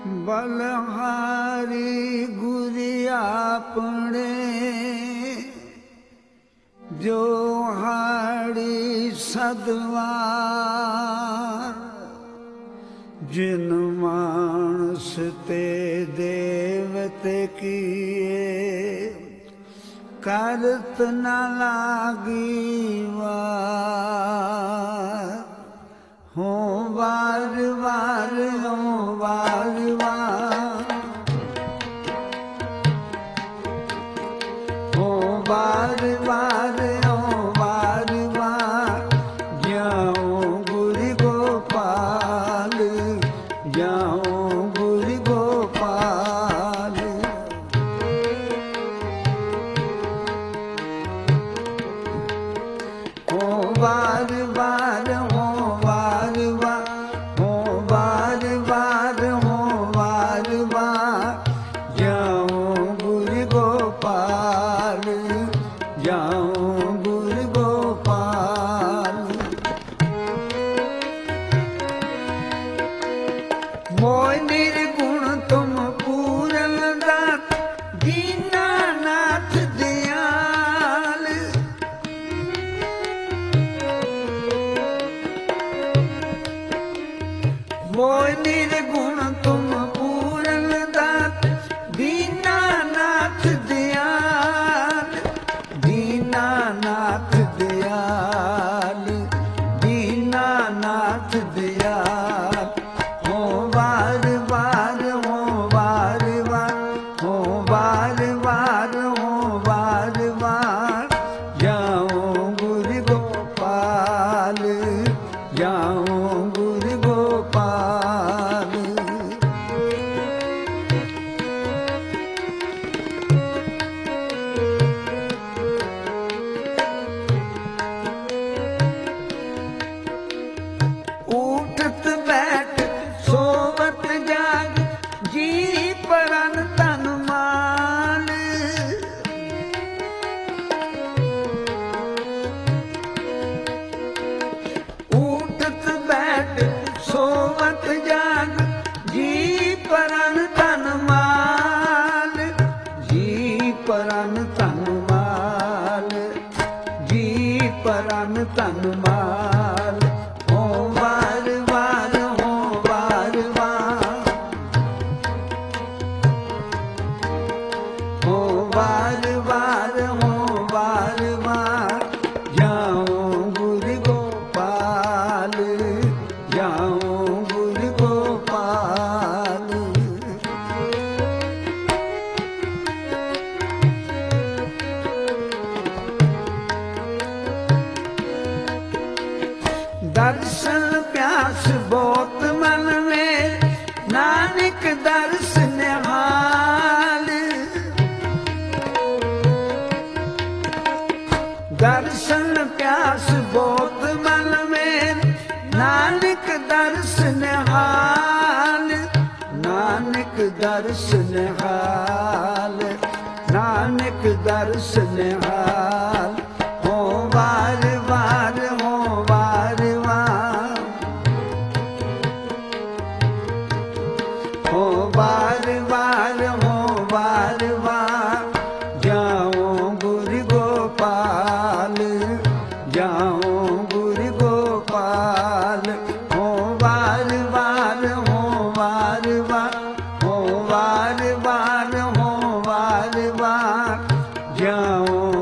बलहारी गुरी आपने जो हाड़ी सदवार जिन मानस ते देवते किए करत न लागी वार हो बार बार हो बार बार हो बार बार हो बार बार जाओ गुरु गोपाल जाओ गुरु गोपाल हो बार बार हो बार बार हो बार बार हो बार बार जाओ गुरु गोपाल जाओ गुरु गोपाल मोय निर्गुण तुम पूरन दात दीनानाथ दयाल मोय निर्गुण तुम पूरन दात दीनानाथ दयाल दीनानाथ दयाल दीनानाथ दयाल हो बार बार हो बार बार हो बार बार हो बार बार जाओ गुरु गोपाल जाओ गुरु गोपाल उठत बैठ सोवत जाग जी परन तन मान उठत बैठ सोवत जाग जी परन तन माल जी परन तन माल जी परन तन माल हो बार बार हो बार बार हो बार बार हो बार बार जाओ गुरु गोपाल जाओ गुरु गोपाल दर्शन प्यास बहुत मन में नानक दर्श निहाल दर्शन प्यास बहुत मन में नानक दर्श निहाल नानक दर्श निहाल नानक दर्श निहाल हो बार बार हो बार बार हो बार बार हो बार बार जाओ गुरु गोपाल जाओ गुरु गोपाल हो बार बार हो बार बार हो बार बार हो बार बार जाओ